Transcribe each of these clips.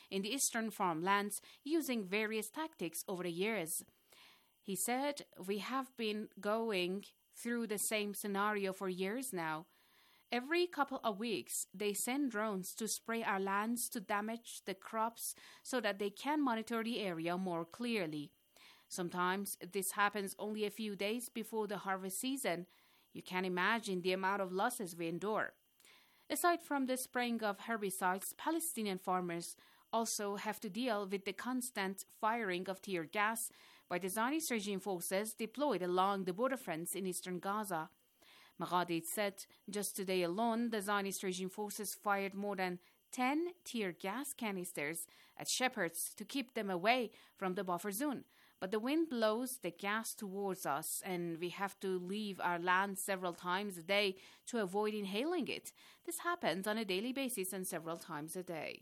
in the eastern farmlands using various tactics over the years. He said, "We have been going through the same scenario for years now. Every couple of weeks, they send drones to spray our lands to damage the crops so that they can monitor the area more clearly. Sometimes this happens only a few days before the harvest season. You can imagine the amount of losses we endure." Aside from the spraying of herbicides, Palestinian farmers also have to deal with the constant firing of tear gas by the Zionist regime forces deployed along the border fronts in eastern Gaza. Maghadid said just today alone, the Zionist regime forces fired more than 10 tear gas canisters at shepherds to keep them away from the buffer zone. But the wind blows the gas towards us, and we have to leave our land several times a day to avoid inhaling it. This happens on a daily basis and several times a day.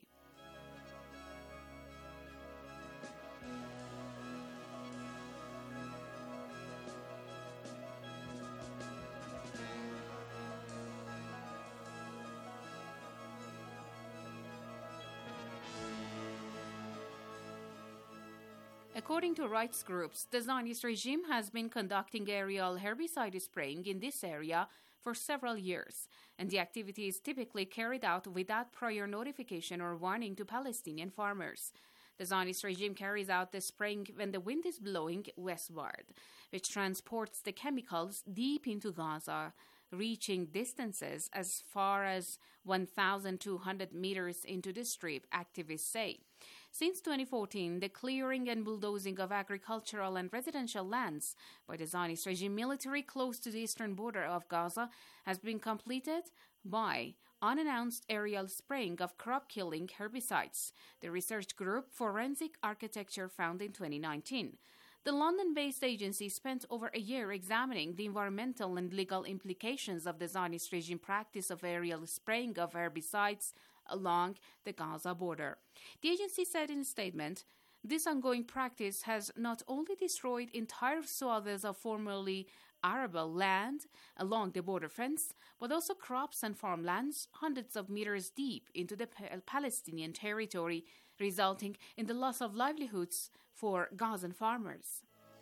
According to rights groups, the Zionist regime has been conducting aerial herbicide spraying in this area for several years, and the activity is typically carried out without prior notification or warning to Palestinian farmers. The Zionist regime carries out the spraying when the wind is blowing westward, which transports the chemicals deep into Gaza, reaching distances as far as 1,200 meters into the strip, activists say. Since 2014, the clearing and bulldozing of agricultural and residential lands by the Zionist regime military close to the eastern border of Gaza has been completed by unannounced aerial spraying of crop-killing herbicides, the research group Forensic Architecture found in 2019. The London-based agency spent over a year examining the environmental and legal implications of the Zionist regime practice of aerial spraying of herbicides along the Gaza border. The agency said in a statement, "This ongoing practice has not only destroyed entire swaths of formerly arable land along the border fence, but also crops and farmlands hundreds of meters deep into the Palestinian territory, resulting in the loss of livelihoods for Gazan farmers."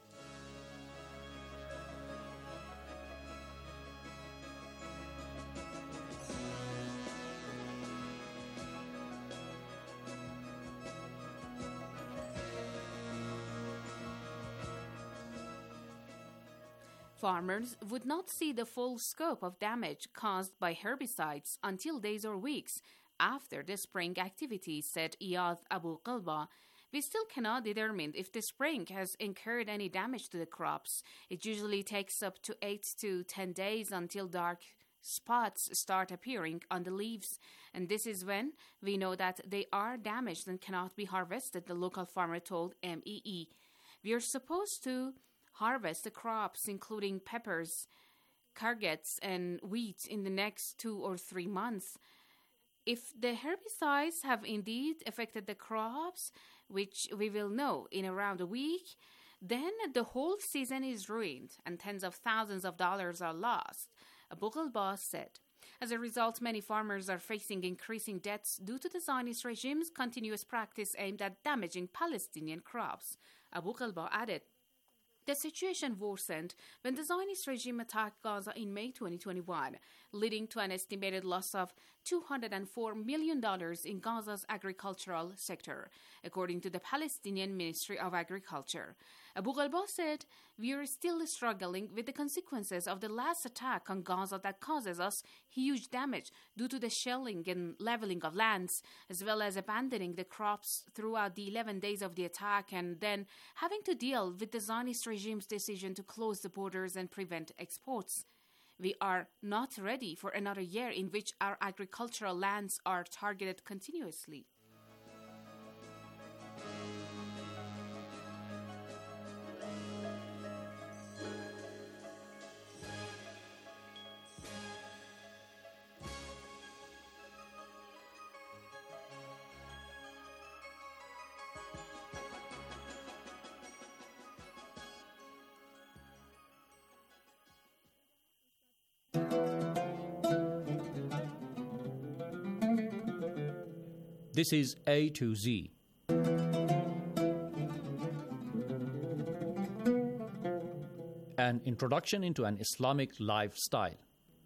Farmers would not see the full scope of damage caused by herbicides until days or weeks after the spraying activity, said Iyad Abu Qalba. "We still cannot determine if the spraying has incurred any damage to the crops. It usually takes up to 8 to 10 days until dark spots start appearing on the leaves, and this is when we know that they are damaged and cannot be harvested," the local farmer told MEE. "We are supposed to harvest the crops, including peppers, courgettes, and wheat in the next 2 or 3 months. If the herbicides have indeed affected the crops, which we will know in around a week, then the whole season is ruined and tens of thousands of dollars are lost," Abu Ghalba said. As a result, many farmers are facing increasing debts due to the Zionist regime's continuous practice aimed at damaging Palestinian crops. Abu Ghalba added, "The situation worsened when the Zionist regime attacked Gaza in May 2021, leading to an estimated loss of $204 million in Gaza's agricultural sector, according to the Palestinian Ministry of Agriculture. Abu Ghalba said, "We are still struggling with the consequences of the last attack on Gaza that causes us huge damage due to the shelling and leveling of lands, as well as abandoning the crops throughout the 11 days of the attack and then having to deal with the Zionist regime's decision to close the borders and prevent exports. We are not ready for another year in which our agricultural lands are targeted continuously." This is A to Z. An introduction into an Islamic lifestyle.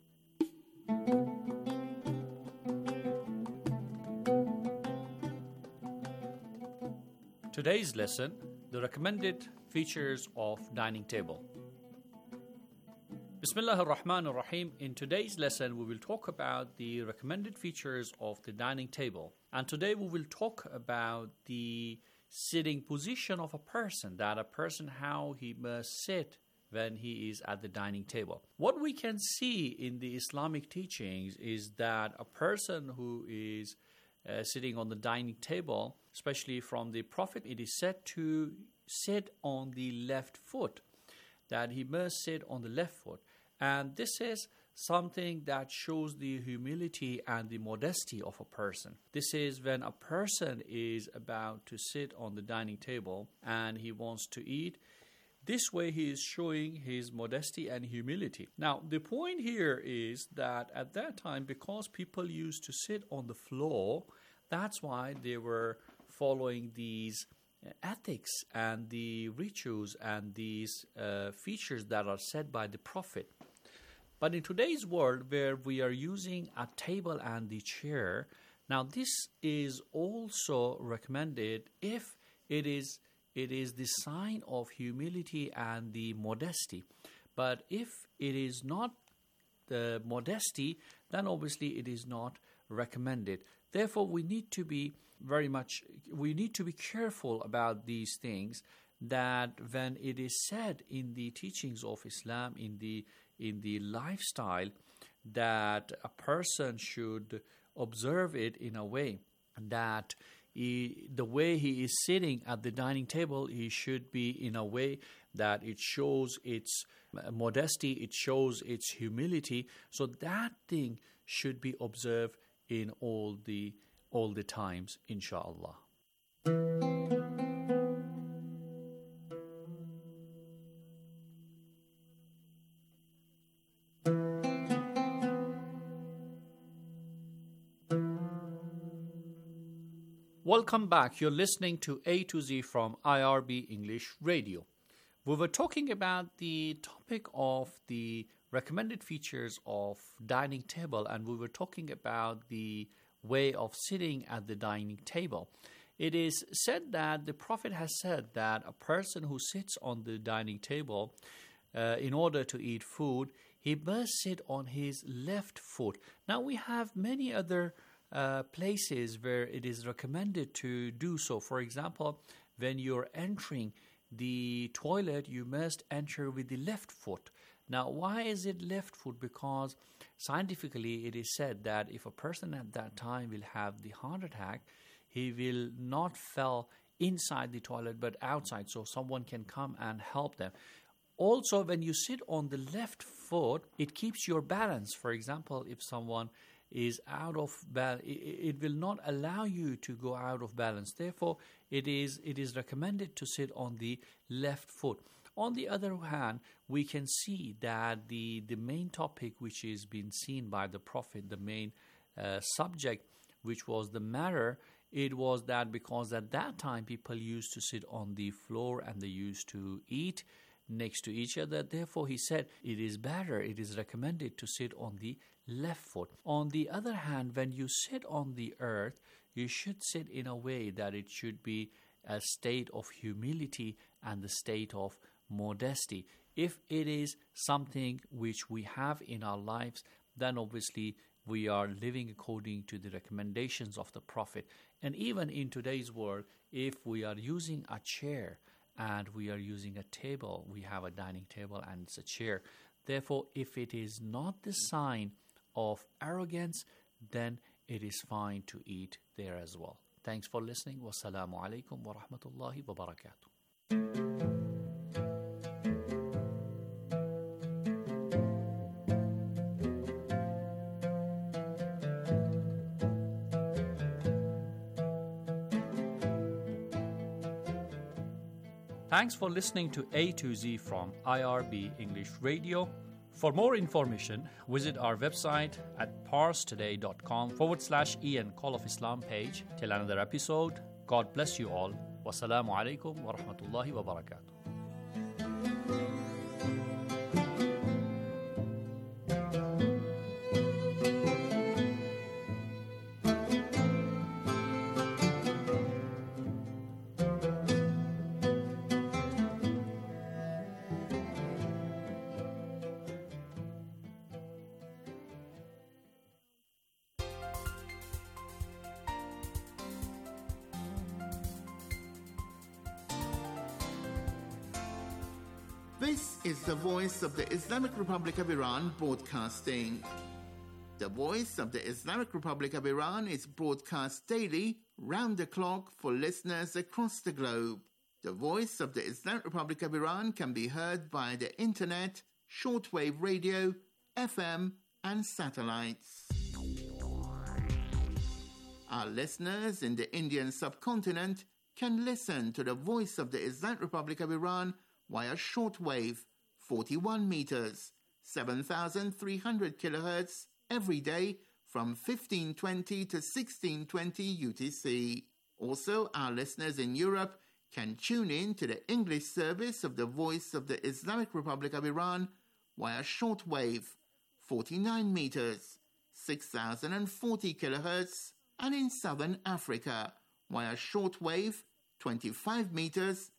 Today's lesson, the recommended features of dining table. Bismillah ar-Rahman ar-Rahim. In today's lesson, we will talk about the recommended features of the dining table. And today we will talk about the sitting position of a person, how he must sit when he is at the dining table. What we can see in the Islamic teachings is that a person who is sitting on the dining table, especially from the Prophet, it is said to sit on the left foot, that he must sit on the left foot. And this is something that shows the humility and the modesty of a person. This is when a person is about to sit on the dining table and he wants to eat. This way he is showing his modesty and humility. Now, the point here is that at that time, because people used to sit on the floor, that's why they were following these ethics and the rituals and these features that are said by the Prophet. But in today's world, where we are using a table and the chair, now this is also recommended if it is the sign of humility and the modesty. But if it is not the modesty, then obviously it is not recommended. Therefore, we need to be careful about these things, that when it is said in the teachings of Islam, in the lifestyle, that a person should observe it in a way that the way he is sitting at the dining table, he should be in a way that it shows its modesty, it shows its humility. So that thing should be observed in all the times, inshallah. Welcome back. You're listening to A to Z from IRB English Radio. We were talking about the topic of the recommended features of dining table, and we were talking about the way of sitting at the dining table. It is said that the Prophet has said that a person who sits on the dining table in order to eat food, he must sit on his left foot. Now, we have many other places where it is recommended to do so. For example, when you're entering the toilet, you must enter with the left foot. Now, why is it left foot? Because scientifically it is said that if a person at that time will have the heart attack, he will not fall inside the toilet but outside, so someone can come and help them. Also, when you sit on the left foot, it keeps your balance. For example, if someone is out of balance, it will not allow you to go out of balance. Therefore, it is recommended to sit on the left foot. On the other hand, we can see that the main topic which is being seen by the Prophet, the main subject, which was the matter, it was that because at that time people used to sit on the floor and they used to eat next to each other. Therefore, he said it is recommended to sit on the left foot. On the other hand, when you sit on the earth, you should sit in a way that it should be a state of humility and the state of modesty. If it is something which we have in our lives, then obviously we are living according to the recommendations of the Prophet. And even in today's world, if we are using a chair and we are using a table, we have a dining table and it's a chair. Therefore, if it is not the sign of arrogance, then it is fine to eat there as well. Thanks for listening. Wassalamu alaikum wa rahmatullahi wa barakatuh. Thanks for listening to A to Z from IRB English Radio. For more information, visit our website at parstoday.com/EN Call of Islam page. Till another episode, God bless you all. Wassalamu alaikum wa rahmatullahi wa barakatuh. This is the voice of the Islamic Republic of Iran broadcasting. The voice of the Islamic Republic of Iran is broadcast daily, round the clock, for listeners across the globe. The voice of the Islamic Republic of Iran can be heard via the internet, shortwave radio, FM, and satellites. Our listeners in the Indian subcontinent can listen to the voice of the Islamic Republic of Iran via shortwave, 41 meters, 7,300 kilohertz, every day from 1520 to 1620 UTC. Also, our listeners in Europe can tune in to the English service of the Voice of the Islamic Republic of Iran via shortwave, 49 meters, 6,040 kilohertz, and in Southern Africa via shortwave, 25 meters,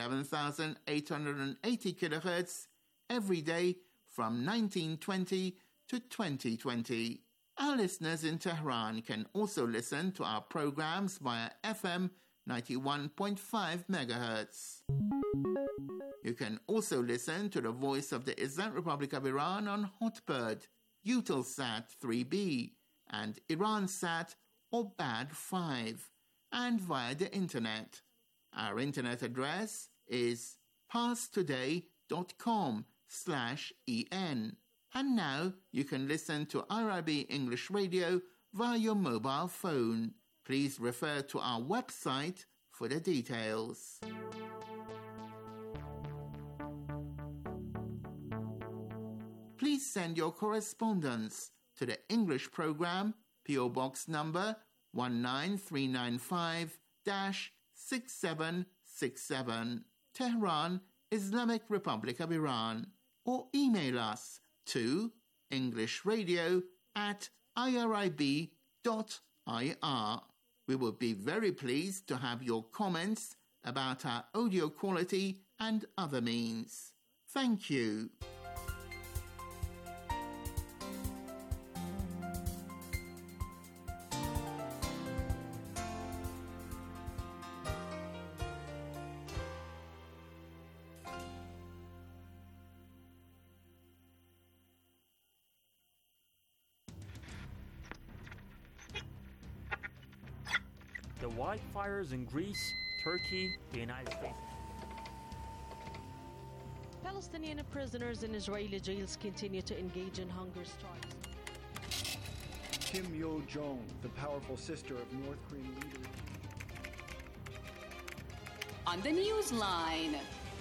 11,880 kilohertz, every day from 1920 to 2020. Our listeners in Tehran can also listen to our programs via FM 91.5 megahertz. You can also listen to the Voice of the Islamic Republic of Iran on Hotbird, Eutelsat 3B, and Iransat or BAD 5, and via the internet. Our internet address is parstoday.com/EN. And now you can listen to IRIB English Radio via your mobile phone. Please refer to our website for the details. Please send your correspondence to the English program, PO Box number 19395-6767, Tehran, Islamic Republic of Iran, or email us to englishradio@irib.ir. We will be very pleased to have your comments about our audio quality and other means. Thank you. The wildfires in Greece, Turkey, the United States. Palestinian prisoners in Israeli jails continue to engage in hunger strikes. Kim Yo-jong, the powerful sister of North Korean leader. On the Newsline.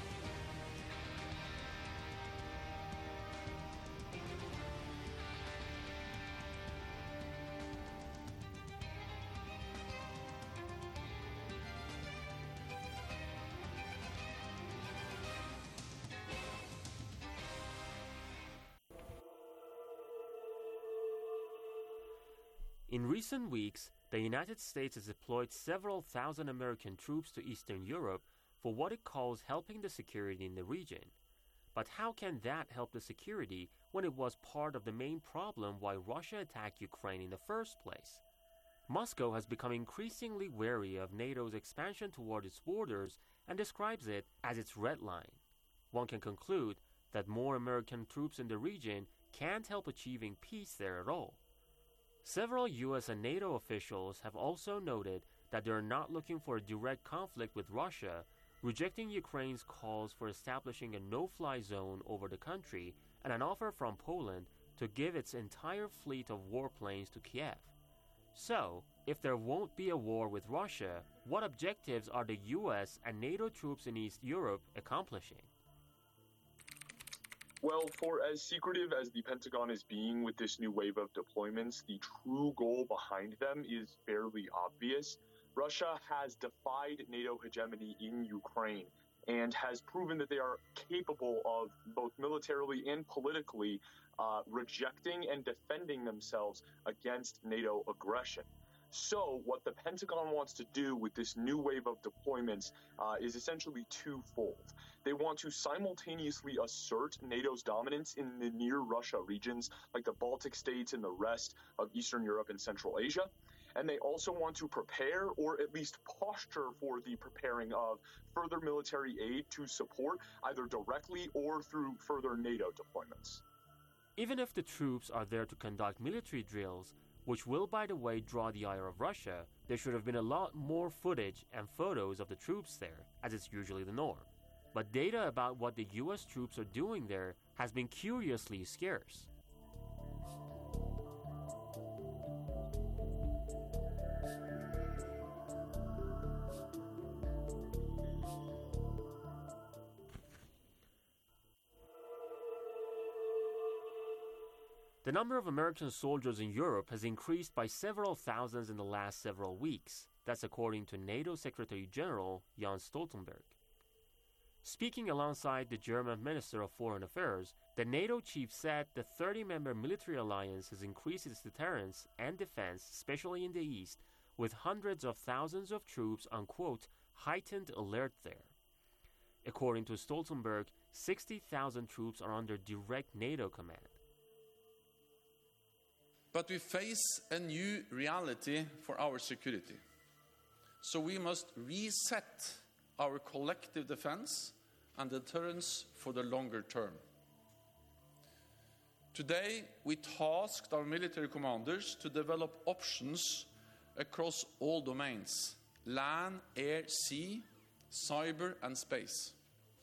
In recent weeks, the United States has deployed several thousand American troops to Eastern Europe for what it calls helping the security in the region. But how can that help the security when it was part of the main problem why Russia attacked Ukraine in the first place? Moscow has become increasingly wary of NATO's expansion toward its borders and describes it as its red line. One can conclude that more American troops in the region can't help achieving peace there at all. Several U.S. and NATO officials have also noted that they are not looking for a direct conflict with Russia, rejecting Ukraine's calls for establishing a no-fly zone over the country and an offer from Poland to give its entire fleet of warplanes to Kiev. So, if there won't be a war with Russia, what objectives are the U.S. and NATO troops in East Europe accomplishing? Well, for as secretive as the Pentagon is being with this new wave of deployments, the true goal behind them is fairly obvious. Russia has defied NATO hegemony in Ukraine and has proven that they are capable of both militarily and politically rejecting and defending themselves against NATO aggression. So what the Pentagon wants to do with this new wave of deployments is essentially twofold. They want to simultaneously assert NATO's dominance in the near Russia regions, like the Baltic states and the rest of Eastern Europe and Central Asia. And they also want to prepare, or at least posture for the preparing of further military aid to support, either directly or through further NATO deployments. Even if the troops are there to conduct military drills, which will, by the way, draw the ire of Russia, there should have been a lot more footage and photos of the troops there, as is usually the norm. But data about what the US troops are doing there has been curiously scarce. The number of American soldiers in Europe has increased by several thousands in the last several weeks. That's according to NATO Secretary General Jens Stoltenberg. Speaking alongside the German Minister of Foreign Affairs, the NATO chief said the 30-member military alliance has increased its deterrence and defense, especially in the east, with hundreds of thousands of troops on, quote, heightened alert there. According to Stoltenberg, 60,000 troops are under direct NATO command. But we face a new reality for our security. So we must reset our collective defense and deterrence for the longer term. Today, we tasked our military commanders to develop options across all domains: land, air, sea, cyber, and space.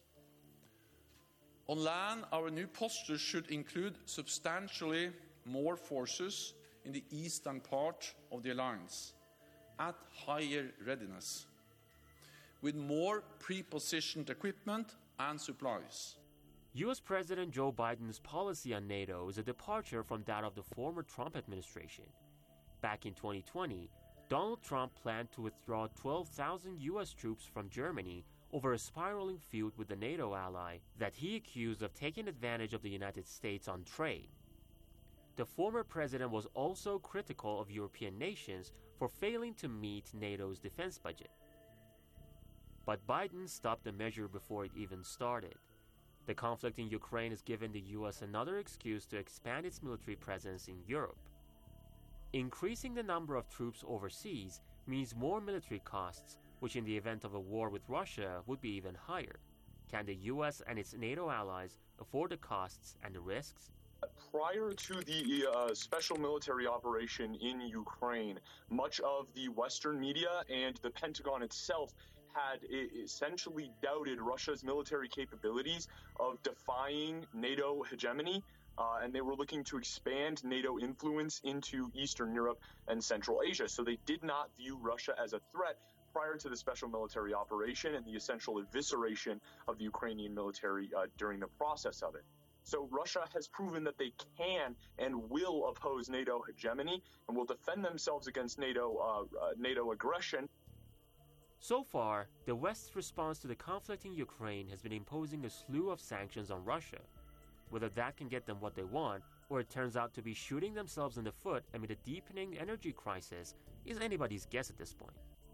On land, our new posture should include substantially more forces in the eastern part of the alliance at higher readiness, with more pre-positioned equipment and supplies. US President Joe Biden's policy on NATO is a departure from that of the former Trump administration. Back in 2020, Donald Trump planned to withdraw 12,000 US troops from Germany over a spiraling feud with the NATO ally that he accused of taking advantage of the United States on trade. The former president was also critical of European nations for failing to meet NATO's defense budget. But Biden stopped the measure before it even started. The conflict in Ukraine has given the US another excuse to expand its military presence in Europe. Increasing the number of troops overseas means more military costs, which in the event of a war with Russia would be even higher. Can the US and its NATO allies afford the costs and the risks? Prior to the special military operation in Ukraine, much of the Western media and the Pentagon itself had essentially doubted Russia's military capabilities of defying NATO hegemony, and they were looking to expand NATO influence into Eastern Europe and Central Asia. So they did not view Russia as a threat prior to the special military operation and the essential evisceration of the Ukrainian military during the process of it. So Russia has proven that they can and will oppose NATO hegemony and will defend themselves against NATO aggression. So far, the West's response to the conflict in Ukraine has been imposing a slew of sanctions on Russia. Whether that can get them what they want, or it turns out to be shooting themselves in the foot amid a deepening energy crisis, is anybody's guess at this point.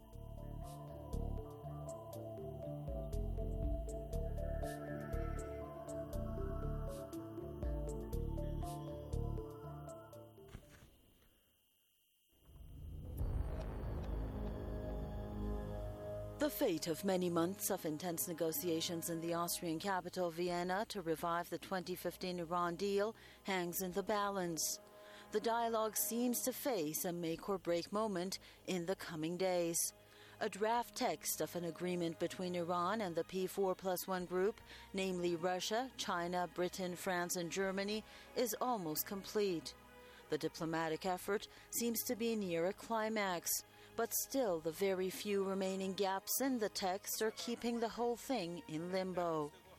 The fate of many months of intense negotiations in the Austrian capital, Vienna, to revive the 2015 Iran deal hangs in the balance. The dialogue seems to face a make-or-break moment in the coming days. A draft text of an agreement between Iran and the P4+1 group, namely Russia, China, Britain, France, and Germany, is almost complete. The diplomatic effort seems to be near a climax. But still, the very few remaining gaps in the text are keeping the whole thing in limbo.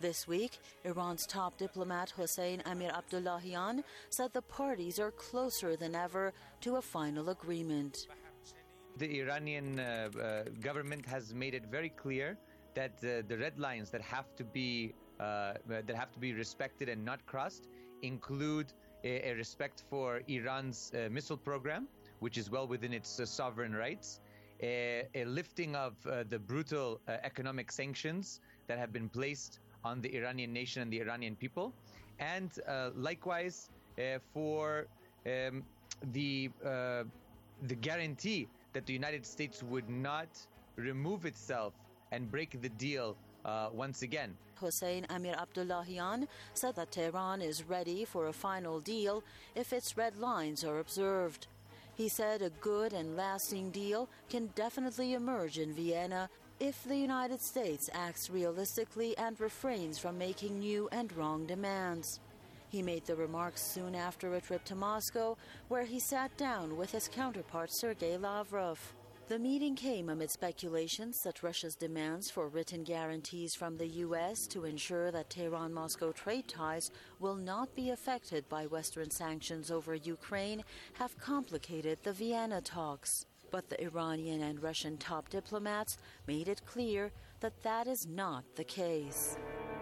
This week, Iran's top diplomat Hossein Amir-Abdollahian said the parties are closer than ever to a final agreement. The Iranian government has made it very clear that the red lines that have to be respected and not crossed include a respect for Iran's missile program, which is well within its sovereign rights, a lifting of the brutal economic sanctions that have been placed on the Iranian nation and the Iranian people, and likewise for the guarantee that the United States would not remove itself and break the deal once again. Hossein Amir-Abdollahian said that Tehran is ready for a final deal if its red lines are observed. He said a good and lasting deal can definitely emerge in Vienna if the United States acts realistically and refrains from making new and wrong demands. He made the remarks soon after a trip to Moscow, where he sat down with his counterpart Sergei Lavrov. The meeting came amid speculations that Russia's demands for written guarantees from the U.S. to ensure that Tehran-Moscow trade ties will not be affected by Western sanctions over Ukraine have complicated the Vienna talks. But the Iranian and Russian top diplomats made it clear that that is not the case.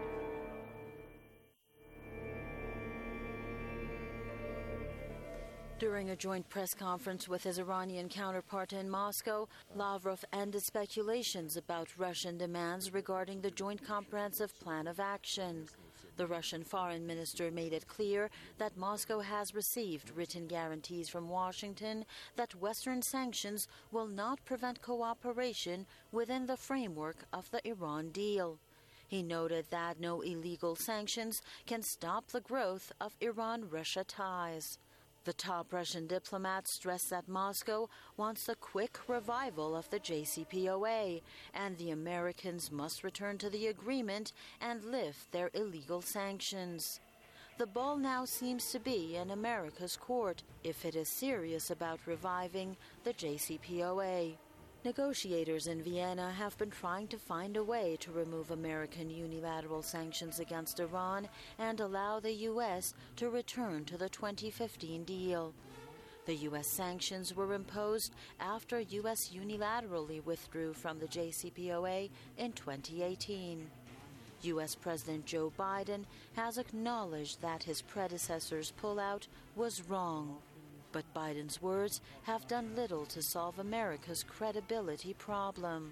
During a joint press conference with his Iranian counterpart in Moscow, Lavrov ended speculations about Russian demands regarding the Joint Comprehensive Plan of Action. The Russian foreign minister made it clear that Moscow has received written guarantees from Washington that Western sanctions will not prevent cooperation within the framework of the Iran deal. He noted that no illegal sanctions can stop the growth of Iran-Russia ties. The top Russian diplomat stressed that Moscow wants a quick revival of the JCPOA, and the Americans must return to the agreement and lift their illegal sanctions. The ball now seems to be in America's court if it is serious about reviving the JCPOA. Negotiators in Vienna have been trying to find a way to remove American unilateral sanctions against Iran and allow the U.S. to return to the 2015 deal. The U.S. sanctions were imposed after U.S. unilaterally withdrew from the JCPOA in 2018. U.S. President Joe Biden has acknowledged that his predecessor's pullout was wrong. But Biden's words have done little to solve America's credibility problem.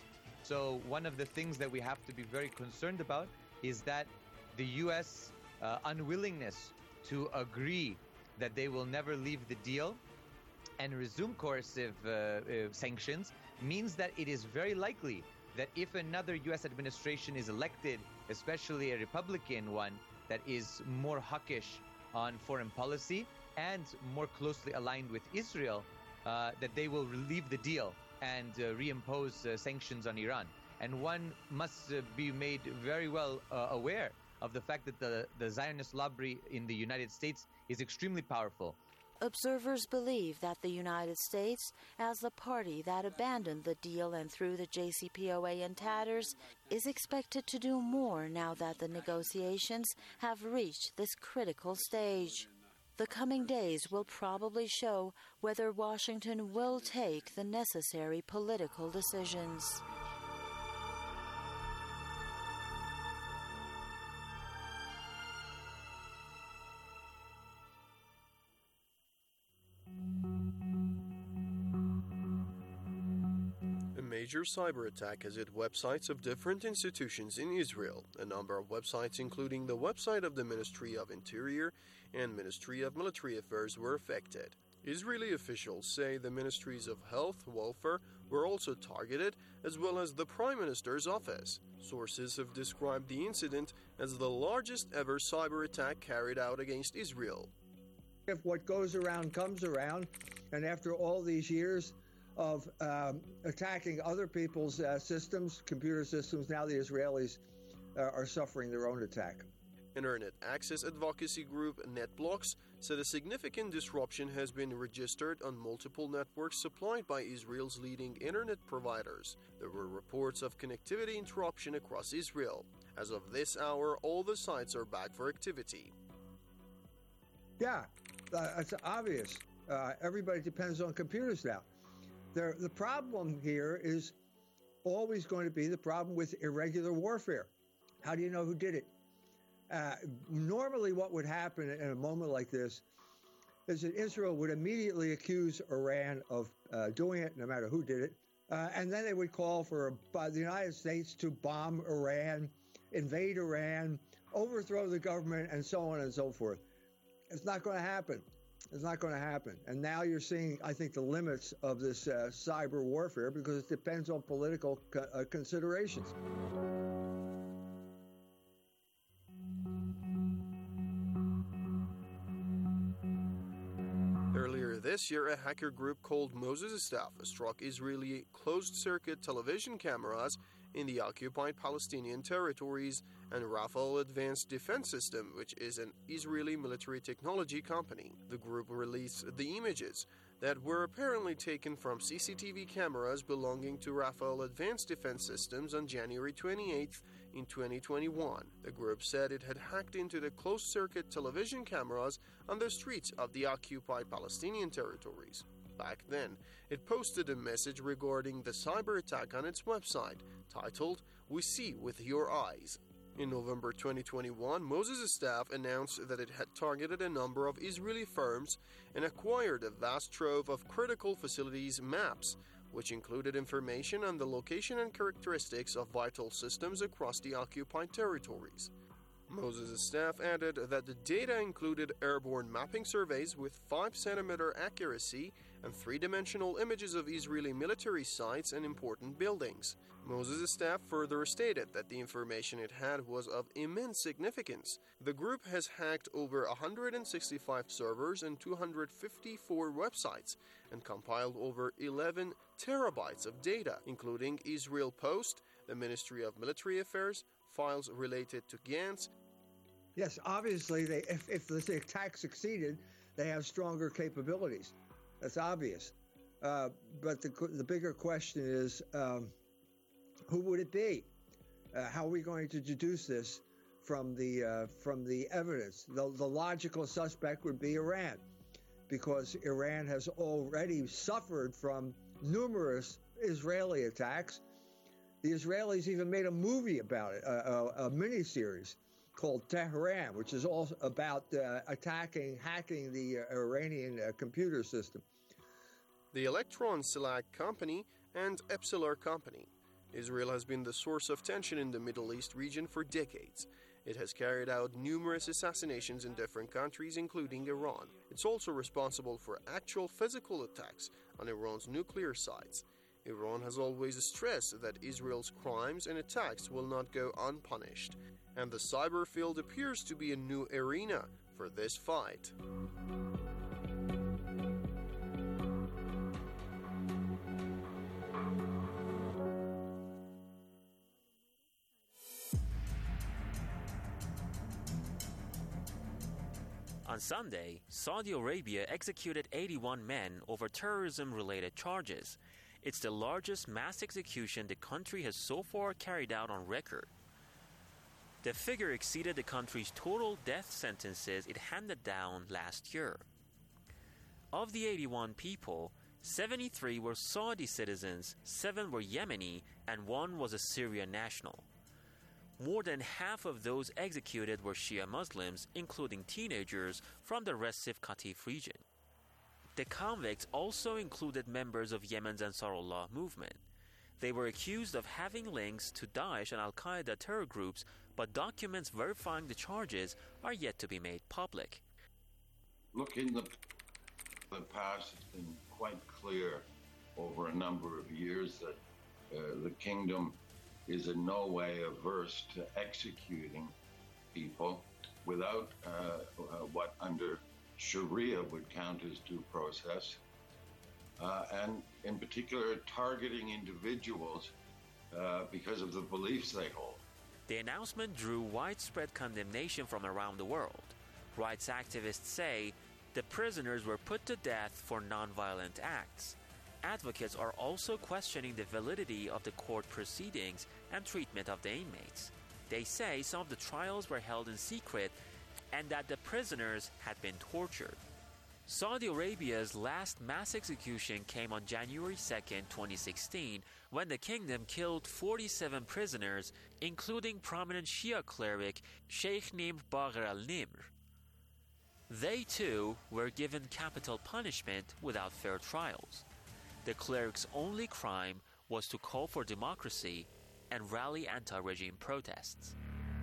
So one of the things that we have to be very concerned about is that the U.S. Unwillingness to agree that they will never leave the deal and resume coercive sanctions means that it is very likely that if another U.S. administration is elected, especially a Republican one that is more hawkish on foreign policy and more closely aligned with Israel, that they will leave the deal and reimpose sanctions on Iran. And one must be made very well aware of the fact that the Zionist lobby in the United States is extremely powerful. Observers believe that the United States, as the party that abandoned the deal and threw the JCPOA in tatters, is expected to do more now that the negotiations have reached this critical stage. The coming days will probably show whether Washington will take the necessary political decisions. A major cyber attack has hit websites of different institutions in Israel. A number of websites, including the website of the Ministry of Interior and Ministry of Military Affairs, were affected. Israeli officials say the Ministries of Health, Welfare were also targeted, as well as the Prime Minister's office. Sources have described the incident as the largest ever cyber attack carried out against Israel. If what goes around comes around, and after all these years of attacking other people's systems, computer systems, now the Israelis are suffering their own attack. Internet access advocacy group NetBlocks said a significant disruption has been registered on multiple networks supplied by Israel's leading internet providers. There were reports of connectivity interruption across Israel. As of this hour, all the sites are back for activity. Yeah, it's obvious. Everybody depends on computers now. The problem here is always going to be the problem with irregular warfare. How do you know who did it? Normally what would happen in a moment like this is that Israel would immediately accuse Iran of doing it, no matter who did it, and then they would call for the United States to bomb Iran, invade Iran, overthrow the government, and so on and so forth. It's not going to happen. It's not going to happen. And now you're seeing, I think, the limits of this cyber warfare because it depends on political considerations. Earlier this year, a hacker group called Moses Staff struck Israeli closed-circuit television cameras in the occupied Palestinian territories and Rafale Advanced Defense System, which is an Israeli military technology company. The group released the images that were apparently taken from CCTV cameras belonging to Rafale Advanced Defense Systems on January 28th in 2021. The group said it had hacked into the closed-circuit television cameras on the streets of the occupied Palestinian territories. Back then, it posted a message regarding the cyber attack on its website, titled, "We See with Your Eyes." In November 2021, Moses' staff announced that it had targeted a number of Israeli firms and acquired a vast trove of critical facilities maps, which included information on the location and characteristics of vital systems across the occupied territories. Moses' staff added that the data included airborne mapping surveys with 5-centimeter accuracy and 3-dimensional images of Israeli military sites and important buildings. Moses' staff further stated that the information it had was of immense significance. The group has hacked over 165 servers and 254 websites and compiled over 11 terabytes of data, including Israel Post, the Ministry of Military Affairs, files related to Gantz. Yes, obviously, if the attack succeeded, they have stronger capabilities. That's obvious. But the bigger question is, who would it be? How are we going to deduce this from the evidence? The logical suspect would be Iran, because Iran has already suffered from numerous Israeli attacks. The Israelis even made a movie about it, a miniseries called Tehran, which is all about hacking the Iranian computer system. The Electron Silag Company and Epsilon Company. Israel has been the source of tension in the Middle East region for decades. It has carried out numerous assassinations in different countries, including Iran. It's also responsible for actual physical attacks on Iran's nuclear sites. Iran has always stressed that Israel's crimes and attacks will not go unpunished, and the cyber field appears to be a new arena for this fight. On Sunday, Saudi Arabia executed 81 men over terrorism-related charges. It's the largest mass execution the country has so far carried out on record. The figure exceeded the country's total death sentences it handed down last year. Of the 81 people, 73 were Saudi citizens, 7 were Yemeni, and 1 was a Syrian national. More than half of those executed were Shia Muslims, including teenagers from the Recif Qatif region. The convicts also included members of Yemen's Ansarullah movement. They were accused of having links to Daesh and Al-Qaeda terror groups, but documents verifying the charges are yet to be made public. Look, in the past, it's been quite clear over a number of years that the kingdom is in no way averse to executing people without what under Sharia would count as due process, and in particular targeting individuals because of the beliefs they hold. The announcement drew widespread condemnation from around the world. Rights activists say the prisoners were put to death for non-violent acts. Advocates are also questioning the validity of the court proceedings and treatment of the inmates. They say some of the trials were held in secret and that the prisoners had been tortured. Saudi Arabia's last mass execution came on January 2, 2016, when the kingdom killed 47 prisoners, including prominent Shia cleric Sheikh Nimr Bagher al-Nimr. They too were given capital punishment without fair trials. The cleric's only crime was to call for democracy and rally anti-regime protests.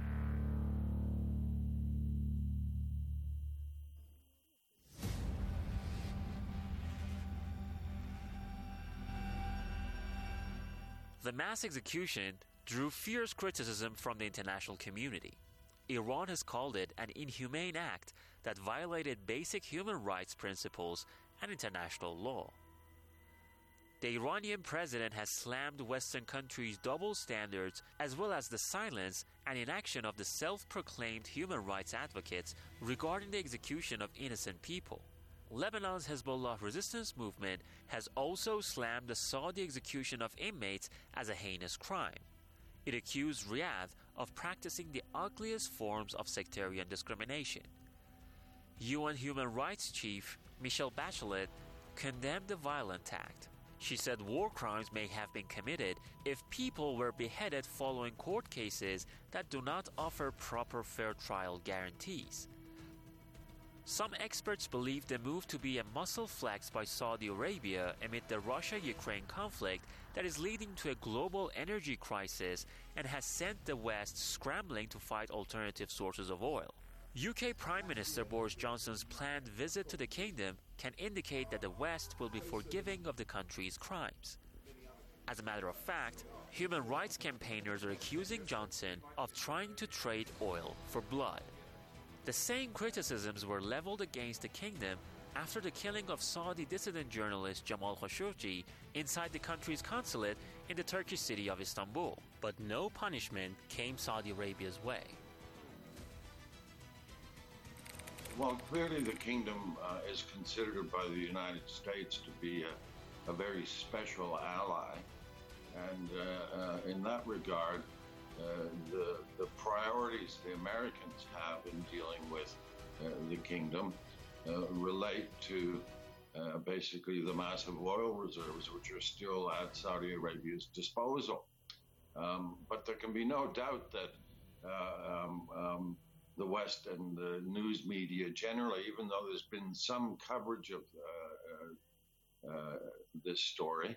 The mass execution drew fierce criticism from the international community. Iran has called it an inhumane act that violated basic human rights principles and international law. The Iranian president has slammed Western countries' double standards as well as the silence and inaction of the self-proclaimed human rights advocates regarding the execution of innocent people. Lebanon's Hezbollah resistance movement has also slammed the Saudi execution of inmates as a heinous crime. It accused Riyadh of practicing the ugliest forms of sectarian discrimination. UN Human Rights Chief Michelle Bachelet condemned the violent act. She said war crimes may have been committed if people were beheaded following court cases that do not offer proper fair trial guarantees. Some experts believe the move to be a muscle flex by Saudi Arabia amid the Russia-Ukraine conflict that is leading to a global energy crisis and has sent the West scrambling to fight alternative sources of oil. UK Prime Minister Boris Johnson's planned visit to the kingdom can indicate that the West will be forgiving of the country's crimes. As a matter of fact, human rights campaigners are accusing Johnson of trying to trade oil for blood. The same criticisms were leveled against the kingdom after the killing of Saudi dissident journalist Jamal Khashoggi inside the country's consulate in the Turkish city of Istanbul. But no punishment came Saudi Arabia's way. Well, clearly the kingdom is considered by the United States to be a very special ally. And in that regard, the priorities the Americans have in dealing with the kingdom relate to basically the massive oil reserves which are still at Saudi Arabia's disposal. But there can be no doubt that the West and the news media generally, even though there's been some coverage of this story,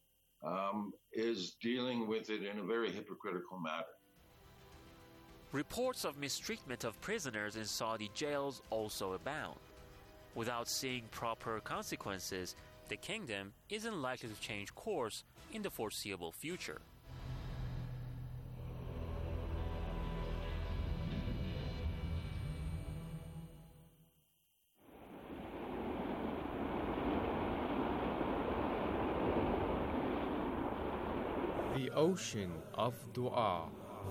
is dealing with it in a very hypocritical manner. Reports of mistreatment of prisoners in Saudi jails also abound. Without seeing proper consequences, the kingdom isn't likely to change course in the foreseeable future. The ocean of dua.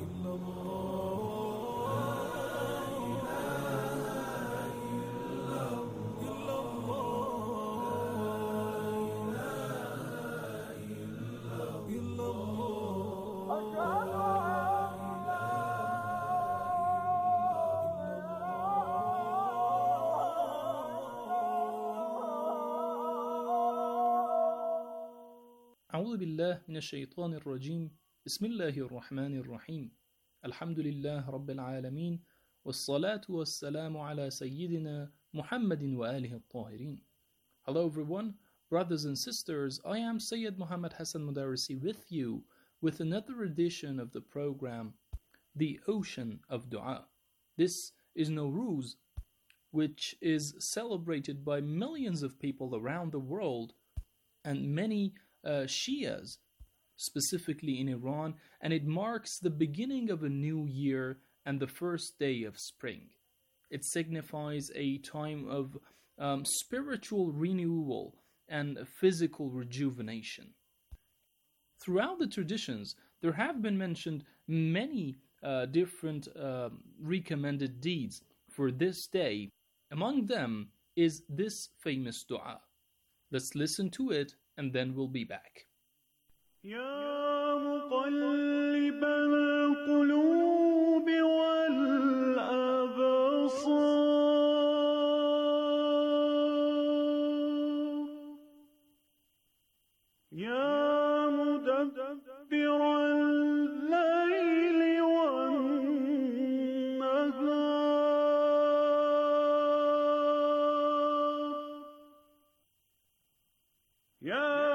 أعوذ بالله من الشيطان الرجيم بسم الله الرحمن الرحيم الحمد لله رب العالمين والصلاة والسلام على سيدنا محمد وآله الطاهرين. Hello everyone, brothers and sisters, I am Sayyid Muhammad Hassan Mudarisi with you with another edition of the program The Ocean of Dua. This is Nowruz, which is celebrated by millions of people around the world and many Shias, specifically in Iran, and it marks the beginning of a new year and the first day of spring. It signifies a time of spiritual renewal and physical rejuvenation. Throughout the traditions, there have been mentioned many different recommended deeds for this day. Among them is this famous dua. Let's listen to it and then we'll be back. يا مقلب القلوب والأبصار يا مدبر الليل والنهار يا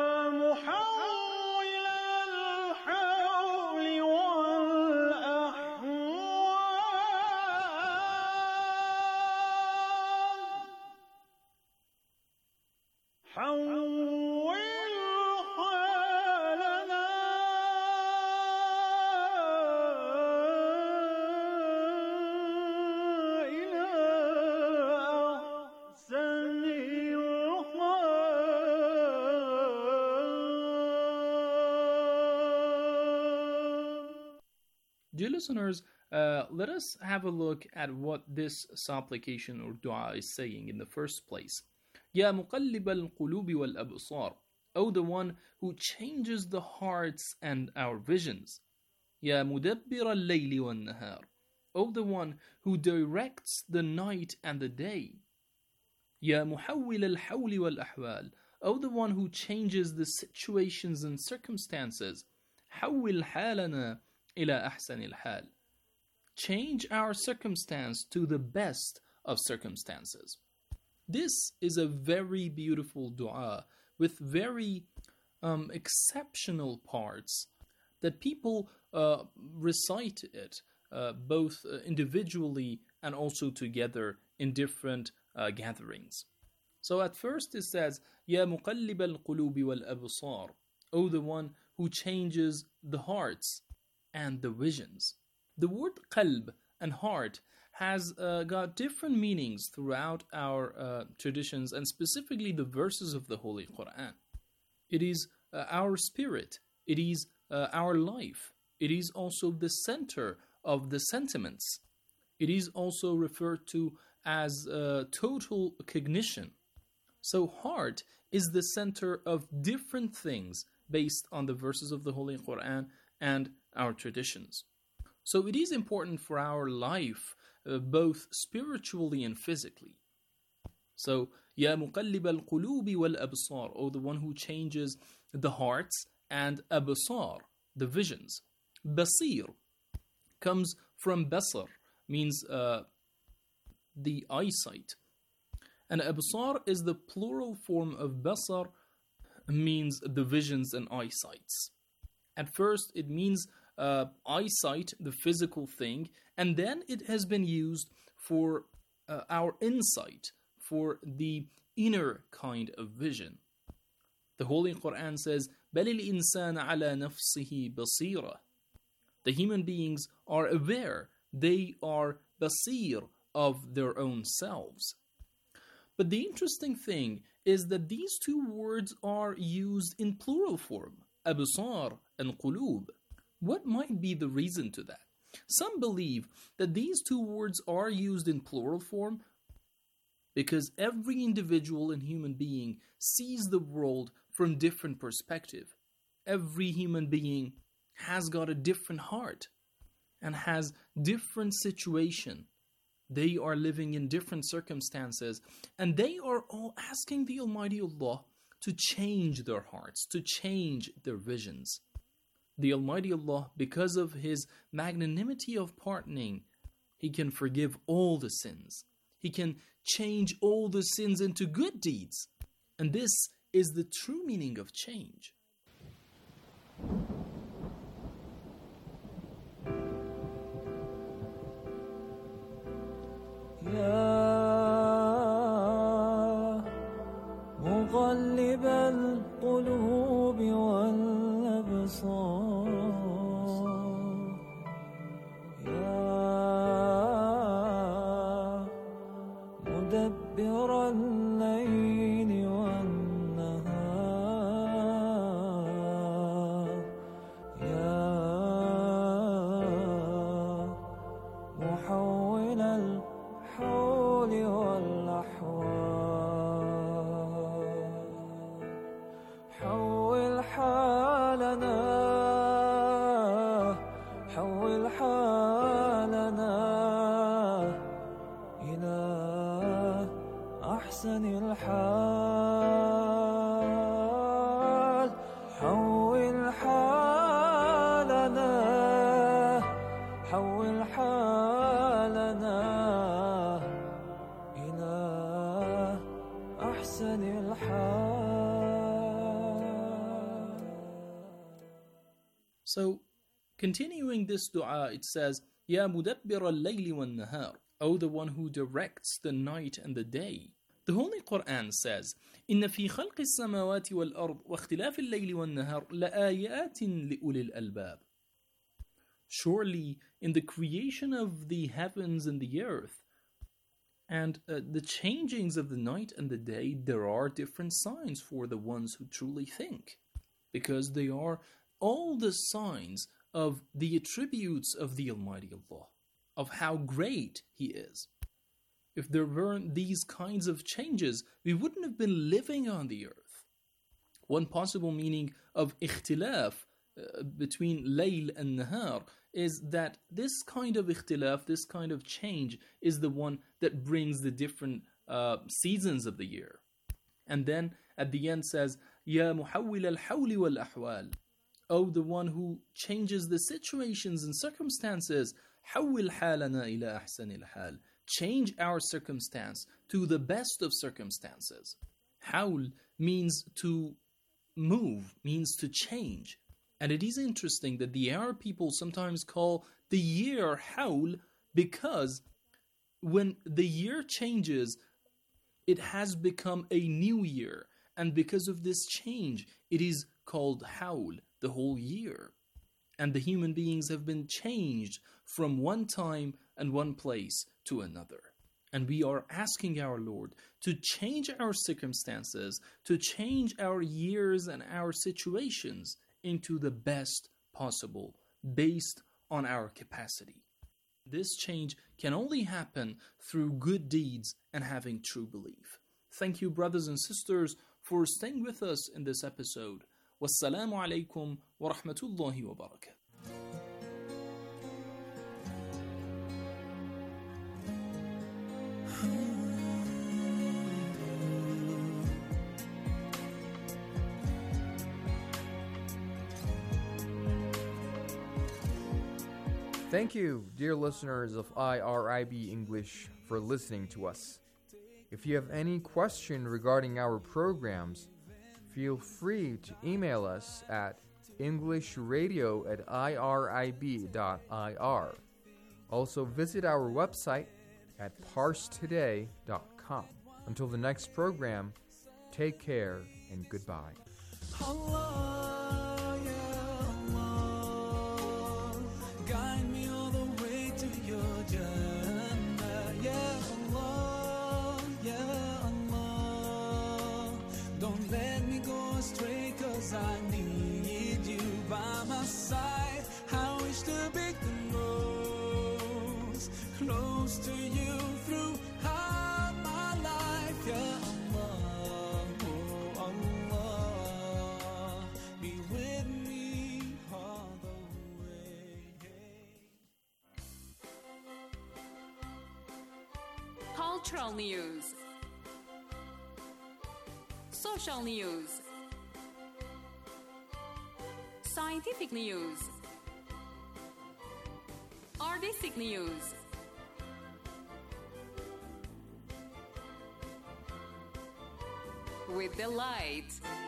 Dear listeners, let us have a look at what this supplication or dua is saying in the first place. Ya muqallib al-qulubi wal-absar, O the one who changes the hearts and our visions. Ya mudabbir al-layli wal-nahar, O the one who directs the night and the day. Ya muhawwil al-hawli wal-ahwal, O the one who changes the situations and circumstances. Hawwil halana ila ahsan al-hal. Change our circumstance to the best of circumstances. This is a very beautiful dua with very exceptional parts that people recite it both individually and also together in different gatherings. So at first it says, Ya muqallib al-qulubi wal-absar, O the one who changes the hearts and the visions. The word qalb and heart has got different meanings throughout our traditions and specifically the verses of the Holy Quran. It is our spirit. It is our life. It is also the center of the sentiments. It is also referred to as total cognition. So heart is the center of different things based on the verses of the Holy Quran and our traditions. So it is important for our life, both spiritually and physically. So, Ya muqallib al-qulubi wal-absar, O the one who changes the hearts, and absar, the visions. Basir comes from basar, means the eyesight. And absar is the plural form of basar, means the visions and eyesights. At first, it means eyesight, the physical thing, and then it has been used for our insight, for the inner kind of vision. The Holy Quran says, بَلِ الْإِنسَانَ عَلَى نَفْسِهِ بَصِيرًا. The human beings are aware, they are basir of their own selves. But the interesting thing is that these two words are used in plural form, absar and qulub. What might be the reason to that? Some believe that these two words are used in plural form because every individual and human being sees the world from different perspective. Every human being has got a different heart and has different situation. They are living in different circumstances and they are all asking the Almighty Allah to change their hearts, to change their visions. The Almighty Allah, because of His magnanimity of pardoning, He can forgive all the sins. He can change all the sins into good deeds. And this is the true meaning of change. يا مقلب القلوب والأبصار يا مدبر الليل والنهار حول حالنا إلى أحسن الحال حول حالنا حول حالنا إلى أحسن الحال. So, continuing this dua, it says, Ya mudabbir al-layli wal-nahar, O the one who directs the night and the day. The Holy Quran says, إن في خلق السماوات والأرض واختلاف الليل والنهار لآيات لأولي الألباب. Surely, in the creation of the heavens and the earth, and the changings of the night and the day, there are different signs for the ones who truly think, because they are all the signs of the attributes of the Almighty Allah, of how great He is. If there weren't these kinds of changes, we wouldn't have been living on the earth. One possible meaning of ikhtilaf between layl and nahar is that this kind of ikhtilaf, this kind of change, is the one that brings the different seasons of the year. And then at the end says, Ya muhawwil al-hawli wal-ahwal, O the one who changes the situations and circumstances, حول حالنا إلى أحسن الحال, change our circumstance to the best of circumstances. Hawl means to move, means to change. And it is interesting that the Arab people sometimes call the year Hawl because when the year changes, it has become a new year. And because of this change, it is called Hawl, the whole year. And the human beings have been changed from one time and one place to another. And we are asking our Lord to change our circumstances, to change our years and our situations into the best possible, based on our capacity. This change can only happen through good deeds and having true belief. Thank you, brothers and sisters, for staying with us in this episode. Wassalamu alaikum wa rahmatullahi wa barakatuh. Thank you, dear listeners of IRIB English, for listening to us. If you have any question regarding our programs, feel free to email us at englishradio@irib.ir. Also visit our website at parstoday.com. Until the next program, take care and goodbye. Allah, ya Allah, guide me all the way to your Jannah. Ya Allah, ya Allah, don't let me go astray, 'cause I need you by my side. I wish to be close to you throughout my life. Ya Allah, oh Allah, be with me all the way. Cultural news, social news, scientific news, artistic news, with delight.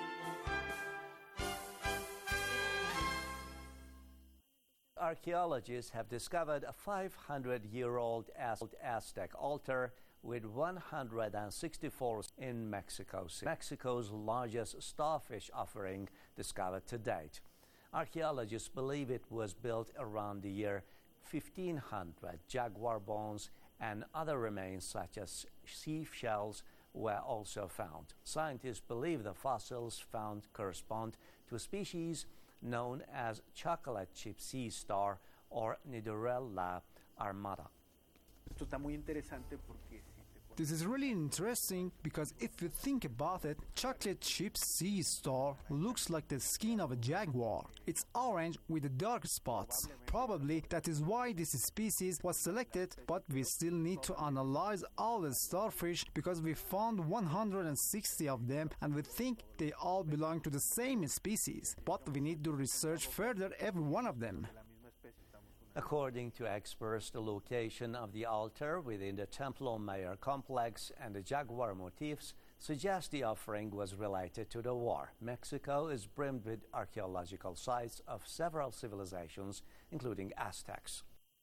Archaeologists have discovered a 500-year-old Aztec altar with 164 in Mexico City, Mexico's largest starfish offering discovered to date. Archaeologists believe it was built around the year 1500. Jaguar bones and other remains such as sea shells were also found. Scientists believe the fossils found correspond to a species known as chocolate chip sea star or Nidorella armata. Esto está muy interesante porque This is really interesting because if you think about it, chocolate chip sea star looks like the skin of a jaguar. It's orange with dark spots. Probably that is why this species was selected, but we still need to analyze all the starfish because we found 160 of them and we think they all belong to the same species. But we need to research further every one of them. According to experts, the location of the altar within the Templo Mayor complex and the jaguar motifs suggest the offering was related to the war. Mexico is brimmed with archaeological sites of several civilizations, including Aztecs.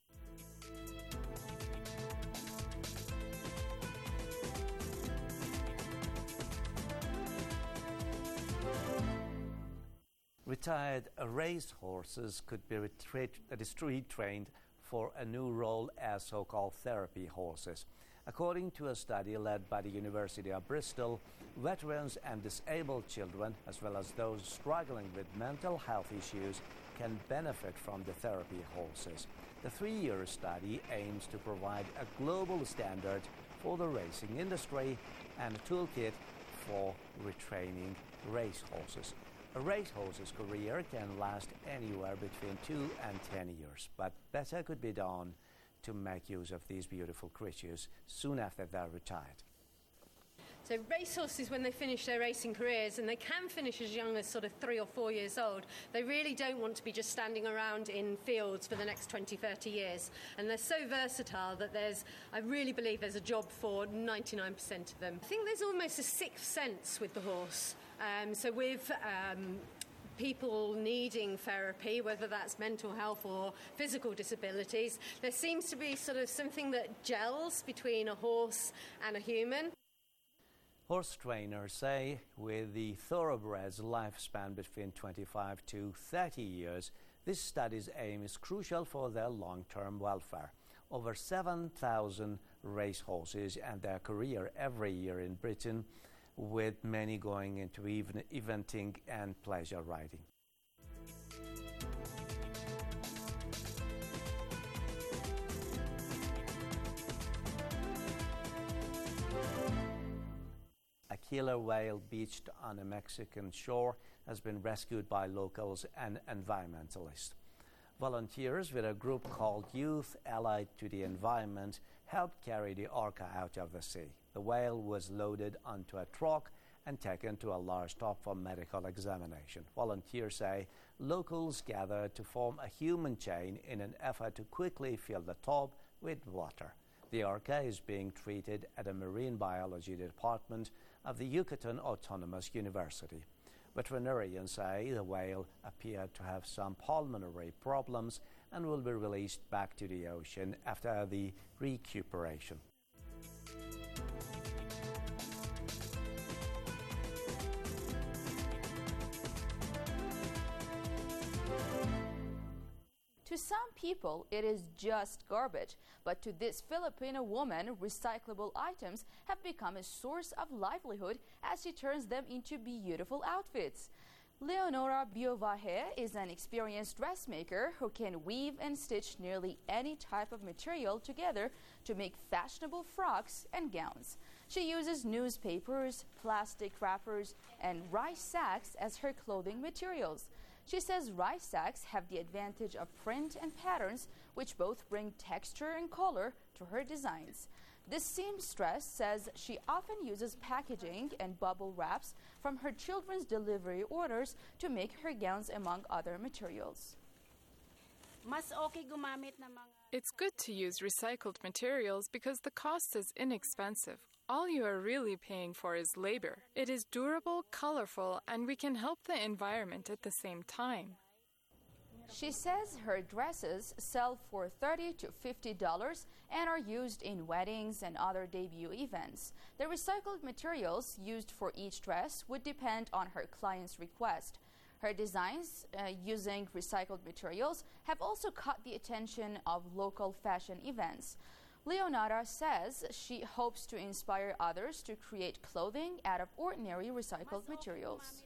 Retired race horses could be retrained for a new role as so-called therapy horses. According to a study led by the University of Bristol, veterans and disabled children, as well as those struggling with mental health issues, can benefit from the therapy horses. The 3-year study aims to provide a global standard for the racing industry and a toolkit for retraining race horses. A racehorse's career can last anywhere between 2 and 10 years, but better could be done to make use of these beautiful creatures soon after they're retired. So racehorses, when they finish their racing careers, and they can finish as young as sort of 3 or 4 years old, they really don't want to be just standing around in fields for the next 20, 30 years. And they're so versatile that I really believe there's a job for 99% of them. I think there's almost a sixth sense with the horse. So with people needing therapy, whether that's mental health or physical disabilities, there seems to be sort of something that gels between a horse and a human. Horse trainers say with the thoroughbred's lifespan between 25 to 30 years, this study's aim is crucial for their long-term welfare. Over 7,000 racehorses end their career every year in Britain, with many going into eventing and pleasure riding. A killer whale beached on a Mexican shore has been rescued by locals and environmentalists. Volunteers with a group called Youth Allied to the Environment helped carry the orca out of the sea. The whale was loaded onto a truck and taken to a large tub for medical examination. Volunteers say locals gathered to form a human chain in an effort to quickly fill the tub with water. The orca is being treated at the Marine Biology Department of the Yucatan Autonomous University. Veterinarians say the whale appeared to have some pulmonary problems and will be released back to the ocean after the recuperation. To some people, it is just garbage, but to this Filipino woman, recyclable items have become a source of livelihood as she turns them into beautiful outfits. Leonora Biovaje is an experienced dressmaker who can weave and stitch nearly any type of material together to make fashionable frocks and gowns. She uses newspapers, plastic wrappers, and rice sacks as her clothing materials. She says rice sacks have the advantage of print and patterns, which both bring texture and color to her designs. This seamstress says she often uses packaging and bubble wraps from her children's delivery orders to make her gowns, among other materials. It's good to use recycled materials because the cost is inexpensive. All you are really paying for is labor. It is durable, colorful, and we can help the environment at the same time. She says her dresses sell for $30 to $50 and are used in weddings and other debut events. The recycled materials used for each dress would depend on her client's request. Her designs using recycled materials have also caught the attention of local fashion events. Leonora says she hopes to inspire others to create clothing out of ordinary recycled materials.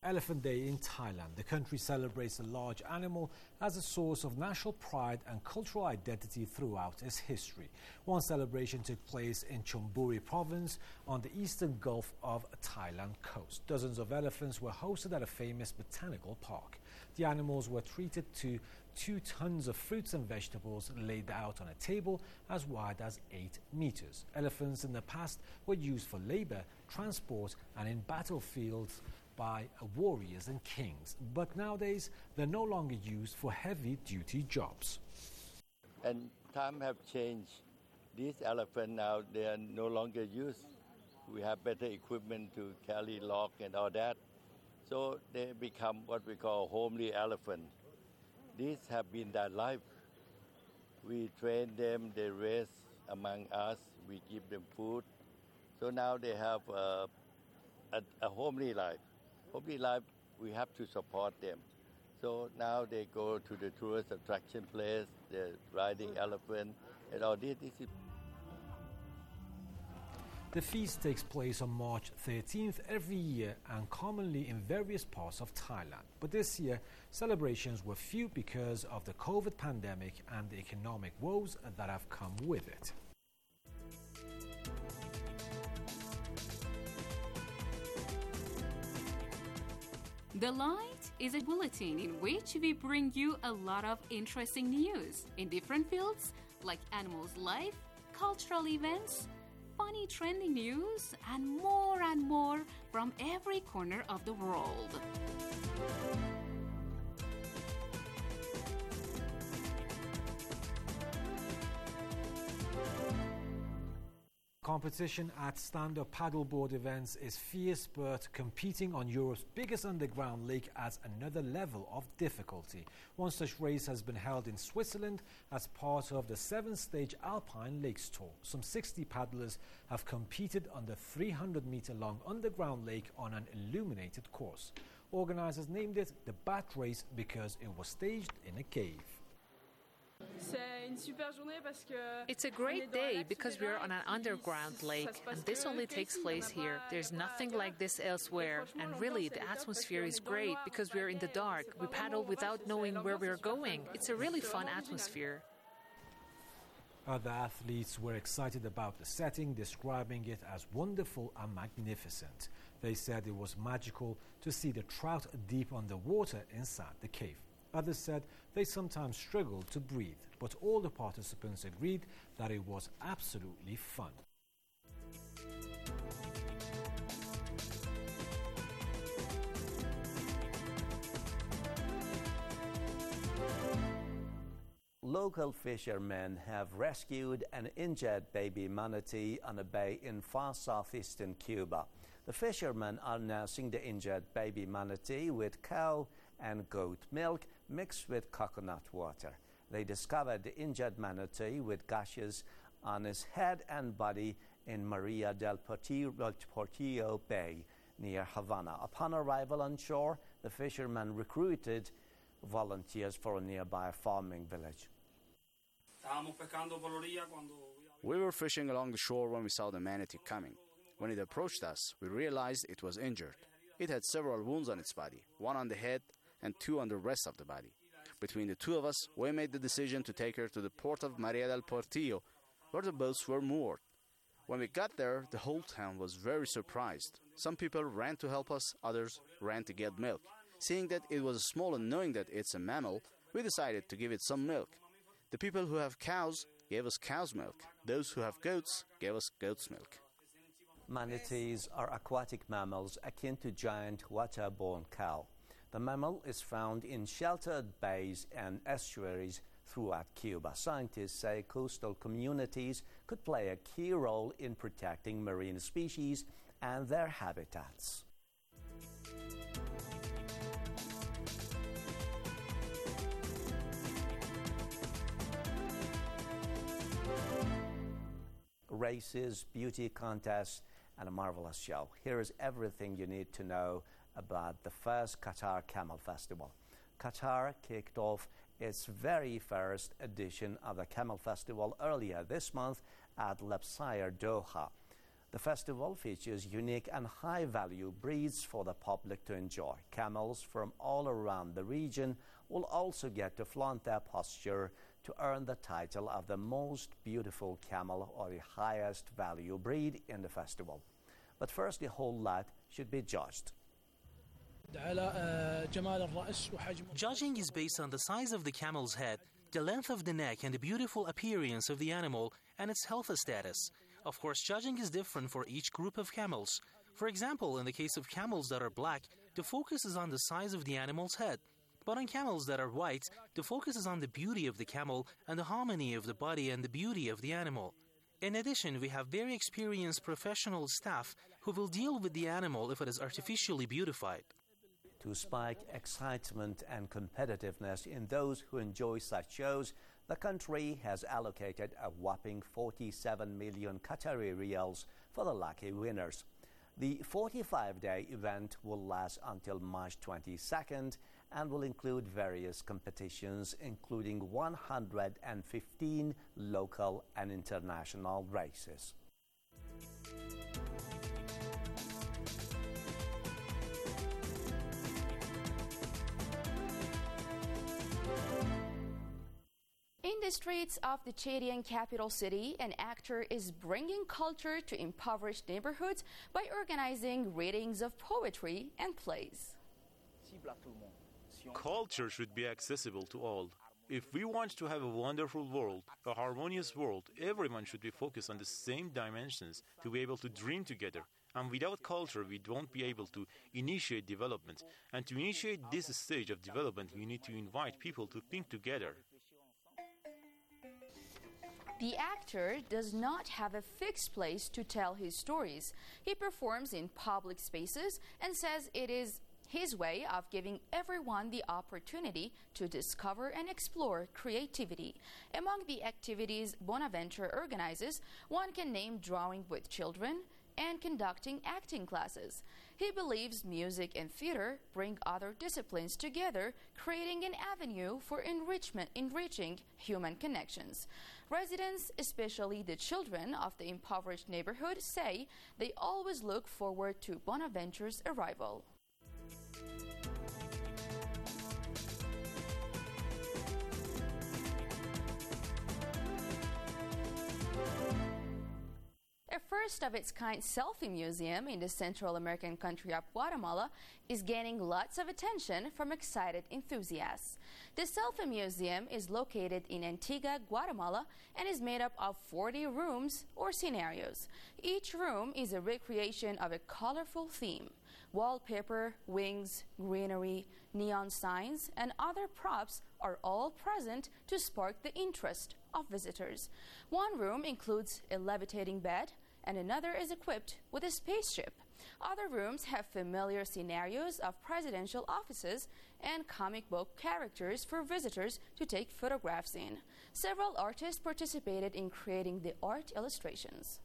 Elephant Day in Thailand. The country celebrates the large animal as a source of national pride and cultural identity throughout its history. One celebration took place in Chonburi province on the eastern Gulf of Thailand coast. Dozens of elephants were hosted at a famous botanical park. The animals were treated to 2 tons of fruits and vegetables laid out on a table as wide as 8 meters. Elephants in the past were used for labor, transport, and in battlefields by warriors and kings, but nowadays they're no longer used for heavy-duty jobs. And time have changed. These elephants now, they are no longer used. We have better equipment to carry log and all that. So they become what we call homely elephant. These have been their life. We train them, they rest among us, we give them food. So now they have a homely life. Homely life, we have to support them. So now they go to the tourist attraction place, they're riding elephant, and all this. The feast takes place on March 13th every year and commonly in various parts of Thailand. But this year, celebrations were few because of the COVID pandemic and the economic woes that have come with it. The Light is a bulletin in which we bring you a lot of interesting news in different fields like animals' life, cultural events, funny trending news, and more from every corner of the world. Competition at stand-up paddleboard events is fierce, but competing on Europe's biggest underground lake adds another level of difficulty. One such race has been held in Switzerland as part of the 7-stage Alpine Lakes Tour. Some 60 paddlers have competed on the 300-meter-long underground lake on an illuminated course. Organizers named it the Bat Race because it was staged in a cave. It's a great day because we're on an underground lake, and this only takes place here. There's nothing like this elsewhere, and really the atmosphere is great because we're in the dark. We paddle without knowing where we're going. It's a really fun atmosphere. Other athletes were excited about the setting, describing it as wonderful and magnificent. They said it was magical to see the trout deep underwater inside the cave. Others said they sometimes struggled to breathe, but all the participants agreed that it was absolutely fun. Local fishermen have rescued an injured baby manatee on a bay in far southeastern Cuba. The fishermen are nursing the injured baby manatee with cow and goat milk mixed with coconut water. They discovered the injured manatee with gashes on his head and body in Maria del Portillo Bay near Havana. Upon arrival on shore, the fishermen recruited volunteers for a nearby farming village. We were fishing along the shore when we saw the manatee coming. When it approached us, we realized it was injured. It had several wounds on its body, one on the head and 2 on the rest of the body. Between the 2 of us, we made the decision to take her to the port of Maria del Portillo, where the boats were moored. When we got there, the whole town was very surprised. Some people ran to help us, others ran to get milk. Seeing that it was small and knowing that it's a mammal, we decided to give it some milk. The people who have cows gave us cow's milk. Those who have goats gave us goat's milk. Manatees are aquatic mammals akin to giant waterborne cow. The mammal is found in sheltered bays and estuaries throughout Cuba. Scientists say coastal communities could play a key role in protecting marine species and their habitats. Races, beauty contests, and a marvelous show. Here is everything you need to know about the first Qatar Camel Festival. Qatar kicked off its very first edition of the Camel Festival earlier this month at Lusail, Doha. The festival features unique and high-value breeds for the public to enjoy. Camels from all around the region will also get to flaunt their posture to earn the title of the most beautiful camel or the highest value breed in the festival. But first, the whole lot should be judged. Judging is based on the size of the camel's head, the length of the neck, and the beautiful appearance of the animal and its health status. Of course, judging is different for each group of camels. For example, in the case of camels that are black, the focus is on the size of the animal's head. But on camels that are white, the focus is on the beauty of the camel and the harmony of the body and the beauty of the animal. In addition, we have very experienced professional staff who will deal with the animal if it is artificially beautified. To spike excitement and competitiveness in those who enjoy such shows, the country has allocated a whopping 47 million Qatari riyals for the lucky winners. The 45-day event will last until March 22nd and will include various competitions, including 115 local and international races. In the streets of the Chadian capital city, an actor is bringing culture to impoverished neighborhoods by organizing readings of poetry and plays. Culture should be accessible to all. If we want to have a wonderful world, a harmonious world, everyone should be focused on the same dimensions to be able to dream together. And without culture, we won't be able to initiate development. And to initiate this stage of development, we need to invite people to think together. The actor does not have a fixed place to tell his stories. He performs in public spaces and says it is his way of giving everyone the opportunity to discover and explore creativity. Among the activities Bonaventure organizes, one can name drawing with children and conducting acting classes. He believes music and theater bring other disciplines together, creating an avenue for enriching human connections. Residents, especially the children of the impoverished neighborhood, say they always look forward to Bonaventure's arrival. A first-of-its-kind selfie museum in the Central American country of Guatemala is gaining lots of attention from excited enthusiasts. The Selfie Museum is located in Antigua, Guatemala, and is made up of 40 rooms or scenarios. Each room is a recreation of a colorful theme. Wallpaper, wings, greenery, neon signs, and other props are all present to spark the interest of visitors. One room includes a levitating bed, and another is equipped with a spaceship. Other rooms have familiar scenarios of presidential offices and comic book characters for visitors to take photographs in. Several artists participated in creating the art illustrations.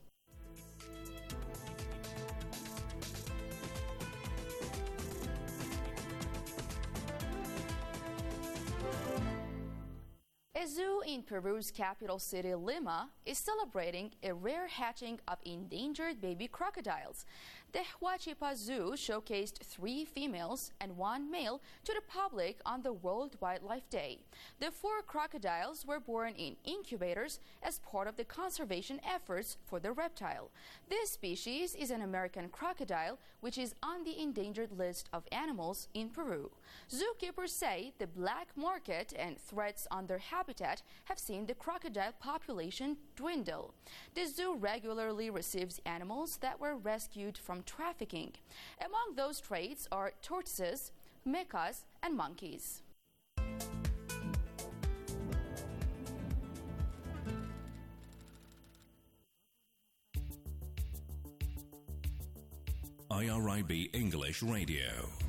A zoo in Peru's capital city, Lima, is celebrating a rare hatching of endangered baby crocodiles. The Huachipa Zoo showcased 3 females and 1 male to the public on the World Wildlife Day. The 4 crocodiles were born in incubators as part of the conservation efforts for the reptile. This species is an American crocodile, which is on the endangered list of animals in Peru. Zookeepers say the black market and threats on their habitat have seen the crocodile population dwindle. The zoo regularly receives animals that were rescued from trafficking. Among those traits are tortoises, mecas, and monkeys. IRIB English Radio.